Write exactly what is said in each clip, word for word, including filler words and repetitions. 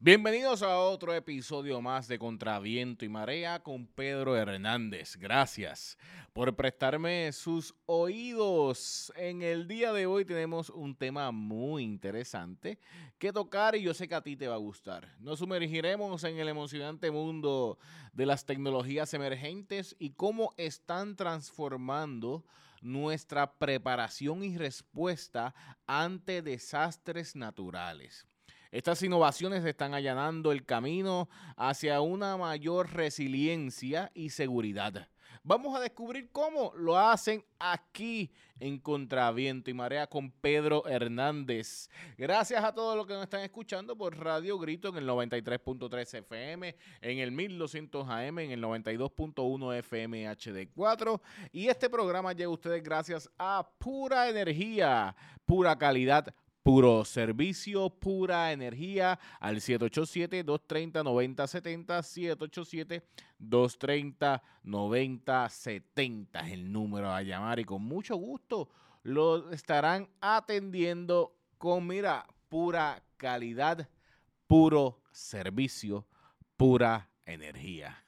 Bienvenidos a otro episodio más de Contra Viento y Marea con Pedro Hernández. Gracias por prestarme sus oídos. En el día de hoy tenemos un tema muy interesante que tocar y yo sé que a ti te va a gustar. Nos sumergiremos en el emocionante mundo de las tecnologías emergentes y cómo están transformando nuestra preparación y respuesta ante desastres naturales. Estas innovaciones están allanando el camino hacia una mayor resiliencia y seguridad. Vamos a descubrir cómo lo hacen aquí en Contra Viento y Marea con Pedro Hernández. Gracias a todos los que nos están escuchando por Radio Grito en el noventa y tres punto tres F M, en el mil doscientos A M, en el noventa y dos punto uno F M H D cuatro. Y este programa llega a ustedes gracias a Pura Energía, pura calidad, puro servicio, pura energía, al siete ocho siete, dos tres cero, nueve cero siete cero, siete ocho siete, dos tres cero, nueve cero siete cero es el número a llamar y con mucho gusto lo estarán atendiendo con, mira, pura calidad, puro servicio, pura energía.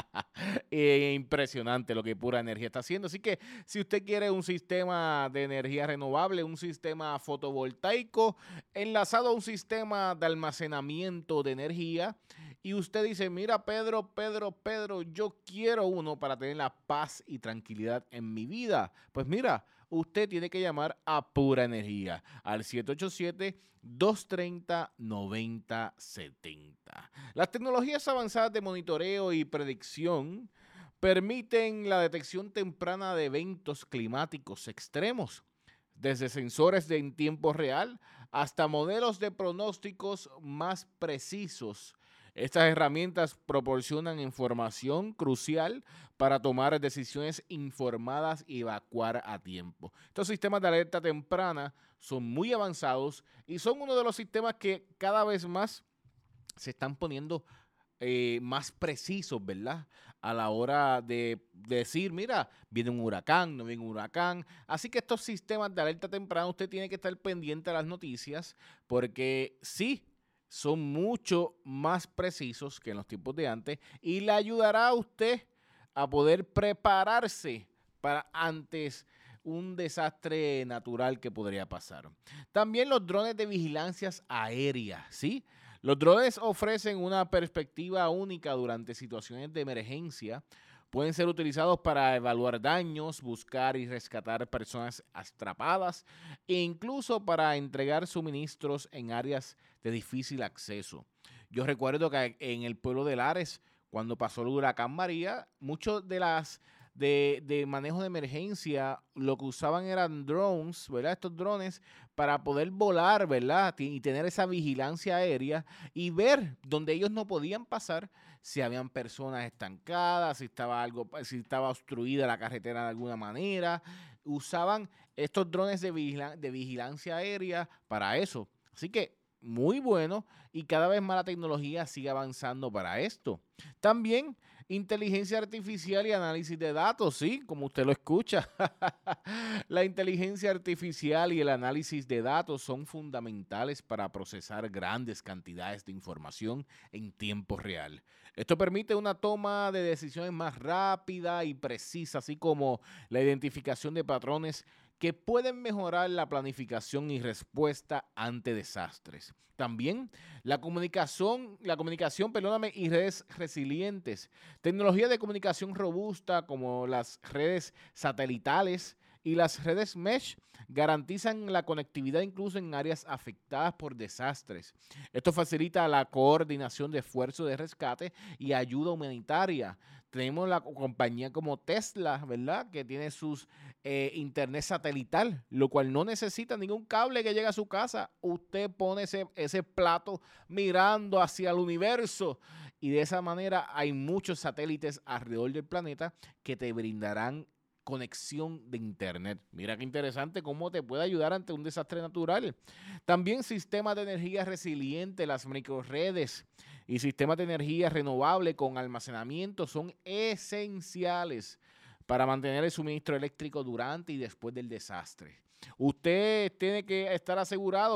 eh, impresionante lo que Pura Energía está haciendo. Así que si usted quiere un sistema de energía renovable, un sistema fotovoltaico enlazado a un sistema de almacenamiento de energía, y usted dice, mira Pedro, Pedro, Pedro, yo quiero uno para tener la paz y tranquilidad en mi vida, pues mira, usted tiene que llamar a Pura Energía al siete ocho siete, dos tres cero, nueve cero siete cero. Las tecnologías avanzadas de monitoreo y predicción permiten la detección temprana de eventos climáticos extremos, desde sensores de en tiempo real hasta modelos de pronósticos más precisos. Estas herramientas proporcionan información crucial para tomar decisiones informadas y evacuar a tiempo. Estos sistemas de alerta temprana son muy avanzados y son uno de los sistemas que cada vez más se están poniendo eh, más precisos, ¿verdad? A la hora de, de decir, mira, viene un huracán, no viene un huracán. Así que estos sistemas de alerta temprana usted tiene que estar pendiente de las noticias porque sí, son mucho más precisos que en los tiempos de antes y le ayudará a usted a poder prepararse para antes un desastre natural que podría pasar. También los drones de vigilancias aéreas, ¿sí? Los drones ofrecen una perspectiva única durante situaciones de emergencia. Pueden ser utilizados para evaluar daños, buscar y rescatar personas atrapadas e incluso para entregar suministros en áreas de difícil acceso. Yo recuerdo que en el pueblo de Lares, cuando pasó el huracán María, muchos de las de, de manejo de emergencia lo que usaban eran drones, ¿verdad? Estos drones para poder volar, ¿verdad? Y tener esa vigilancia aérea y ver donde ellos no podían pasar, si habían personas estancadas, si estaba algo, si estaba obstruida la carretera de alguna manera. Usaban estos drones de, vigila de vigilancia aérea para eso. Así que muy bueno y cada vez más la tecnología sigue avanzando para esto. También inteligencia artificial y análisis de datos, sí, como usted lo escucha. La inteligencia artificial y el análisis de datos son fundamentales para procesar grandes cantidades de información en tiempo real. Esto permite una toma de decisiones más rápida y precisa, así como la identificación de patrones que pueden mejorar la planificación y respuesta ante desastres. También la comunicación, la comunicación, perdóname, y redes resilientes. Tecnología de comunicación robusta como las redes satelitales y las redes mesh garantizan la conectividad incluso en áreas afectadas por desastres. Esto facilita la coordinación de esfuerzos de rescate y ayuda humanitaria. Tenemos la compañía como Tesla, ¿verdad? Que tiene sus eh, internet satelital, lo cual no necesita ningún cable que llegue a su casa. Usted pone ese, ese plato mirando hacia el universo y de esa manera hay muchos satélites alrededor del planeta que te brindarán conexión de internet. Mira qué interesante cómo te puede ayudar ante un desastre natural. También sistemas de energía resiliente, las microredes y sistemas de energía renovable con almacenamiento son esenciales para mantener el suministro eléctrico durante y después del desastre. Usted tiene que estar asegurado, sí,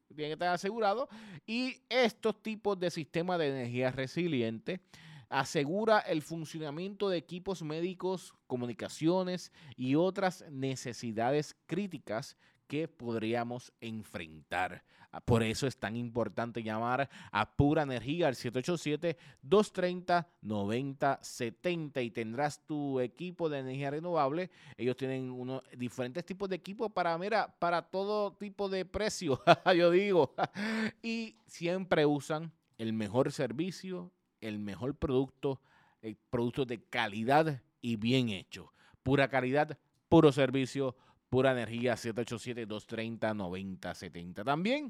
tiene que estar asegurado. Y estos tipos de sistemas de energía resiliente asegura el funcionamiento de equipos médicos, comunicaciones y otras necesidades críticas que podríamos enfrentar. Por eso es tan importante llamar a Pura Energía al siete ocho siete, dos tres cero, nueve cero siete cero y tendrás tu equipo de energía renovable. Ellos tienen unos diferentes tipos de equipos para, mira, para todo tipo de precio, yo digo. Y siempre usan el mejor servicio, el mejor producto, el producto de calidad y bien hecho. Pura calidad, puro servicio, Pura Energía, siete ocho siete, dos tres cero, nueve cero siete cero. También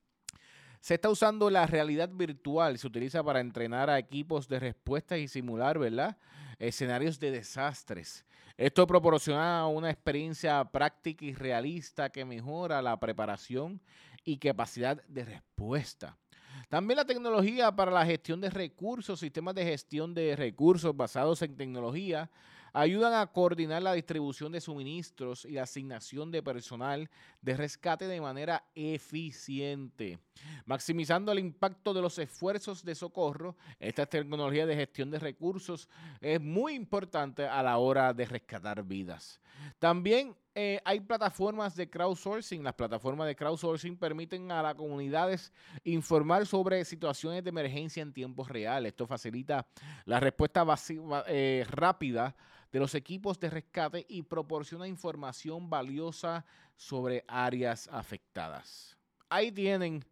se está usando la realidad virtual, se utiliza para entrenar a equipos de respuesta y simular, ¿verdad?, escenarios de desastres. Esto proporciona una experiencia práctica y realista que mejora la preparación y capacidad de respuesta. También la tecnología para la gestión de recursos, sistemas de gestión de recursos basados en tecnología, ayudan a coordinar la distribución de suministros y la asignación de personal de rescate de manera eficiente, maximizando el impacto de los esfuerzos de socorro. Esta tecnología de gestión de recursos es muy importante a la hora de rescatar vidas. También eh, hay plataformas de crowdsourcing. Las plataformas de crowdsourcing permiten a las comunidades informar sobre situaciones de emergencia en tiempo real. Esto facilita la respuesta eh, rápida de los equipos de rescate y proporciona información valiosa sobre áreas afectadas. Ahí tienen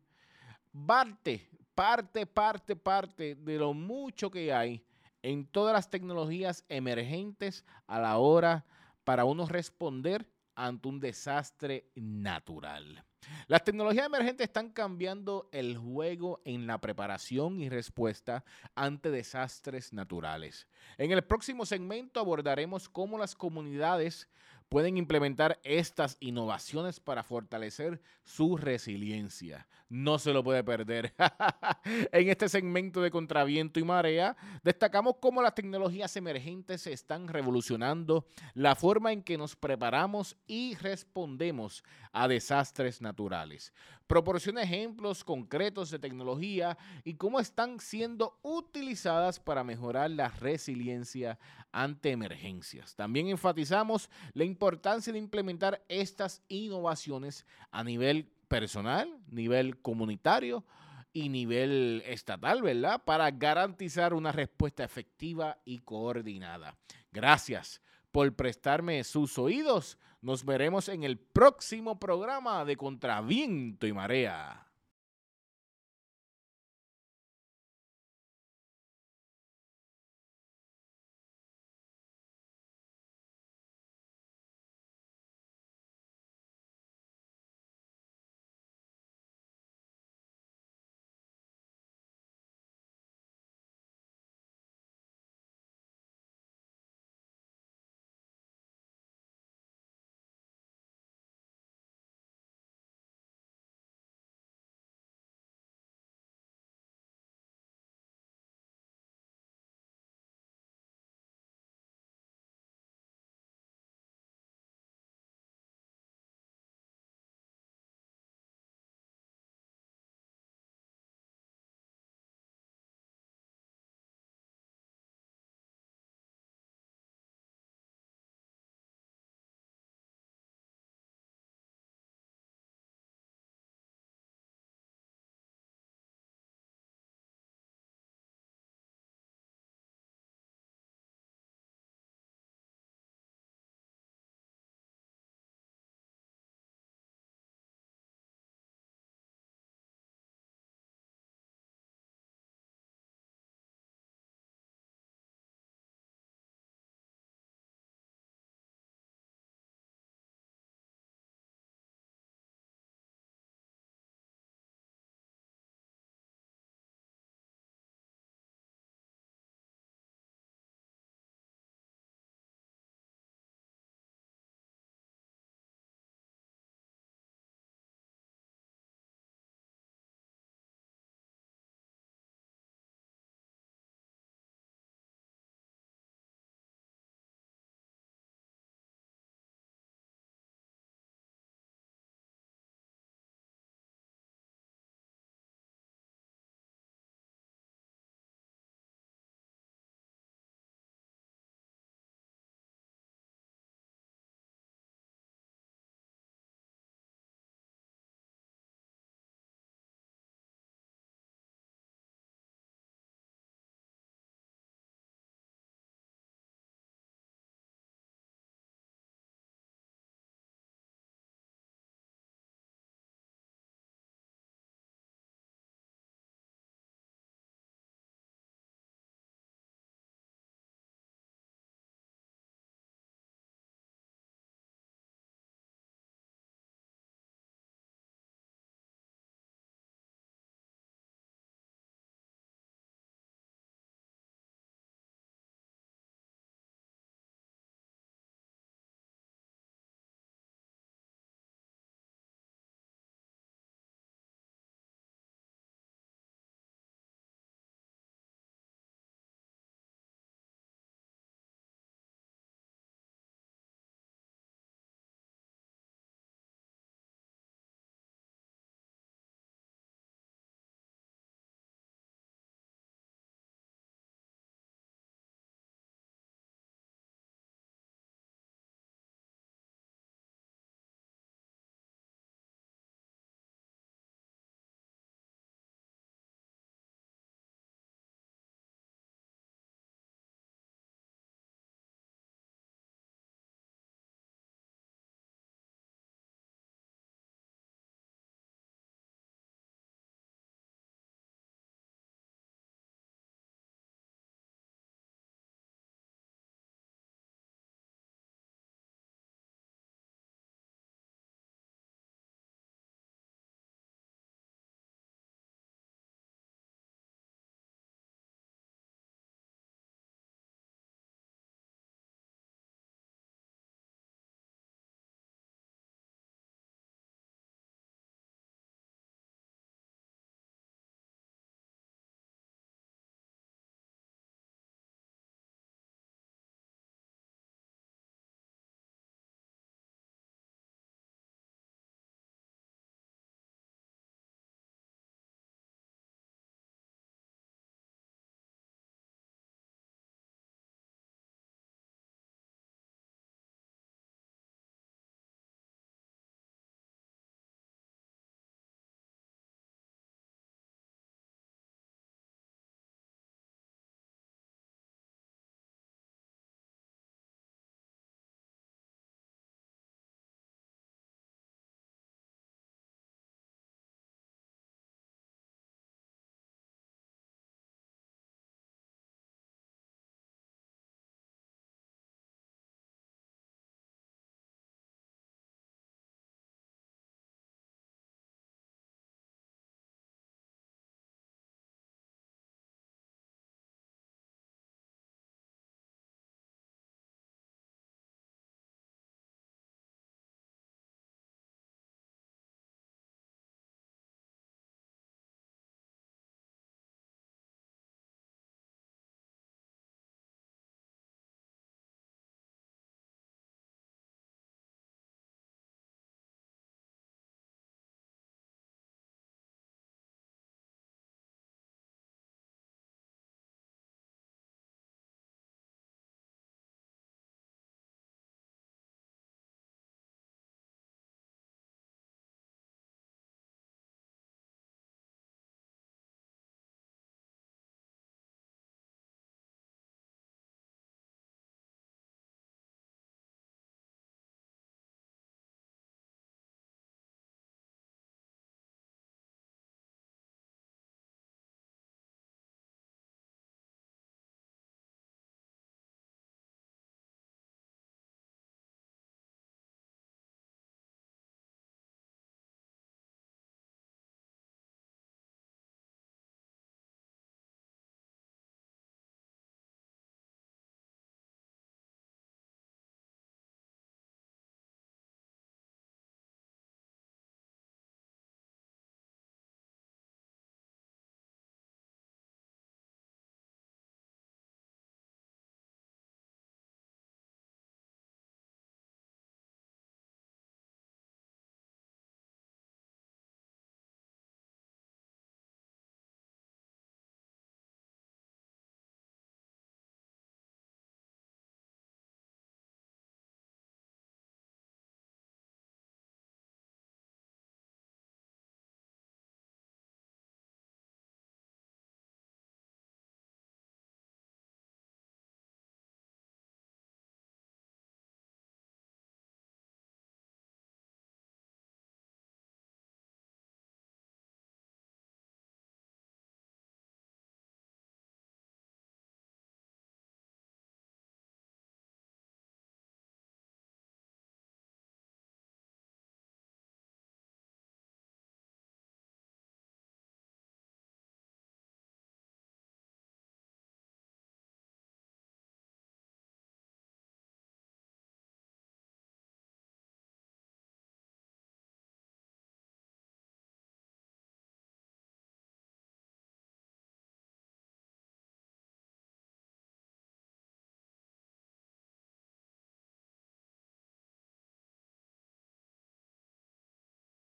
parte, parte, parte, parte de lo mucho que hay en todas las tecnologías emergentes a la hora para uno responder ante un desastre natural. Las tecnologías emergentes están cambiando el juego en la preparación y respuesta ante desastres naturales. En el próximo segmento abordaremos cómo las comunidades pueden implementar estas innovaciones para fortalecer su resiliencia. No se lo puede perder. En este segmento de Contraviento y Marea, destacamos cómo las tecnologías emergentes están revolucionando la forma en que nos preparamos y respondemos a desastres naturales. Proporciona ejemplos concretos de tecnología y cómo están siendo utilizadas para mejorar la resiliencia ante emergencias. También enfatizamos la importancia de implementar estas innovaciones a nivel personal, nivel comunitario y nivel estatal, ¿verdad?, para garantizar una respuesta efectiva y coordinada. Gracias por prestarme sus oídos. Nos veremos en el próximo programa de Contraviento y Marea.